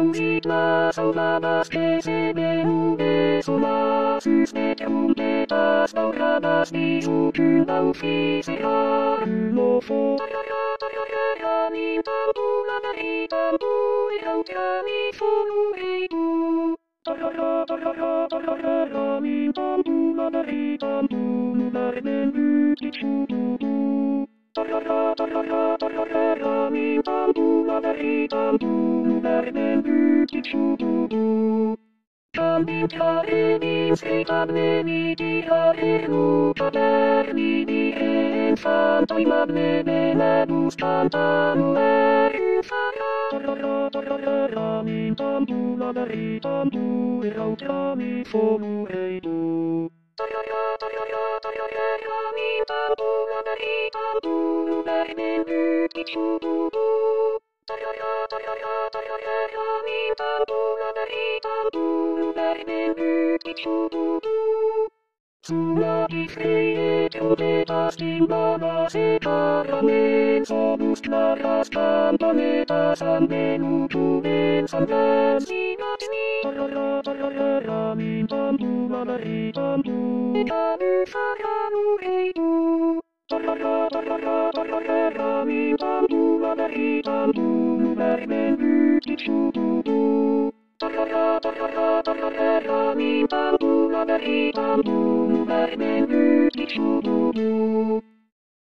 música salvadas que se ven de solas de trompetas doradas y su cuna física lo fue. Mi bambula de bambu y otra mi fonu mi bambula de bambu vermen chubu. Mi bambula de bambu vermen chubu. Cambiare mi scrivane mi diare lucadere mi infanto in madne benedus cantano mi bambula de bambu e autra mi fonu heidu. Mi bambula de bambu vermen chubu. Mi bambula de bambu vermen chubu. Sulla di freie trompetas timbadas e carramen sonus claras campanetas han venuto en San Francisco. Mi bambula de bambu e canu faranno heidu. Mi bambula de bambu vermen chubu. Mi bambula de bambu vermen chubu.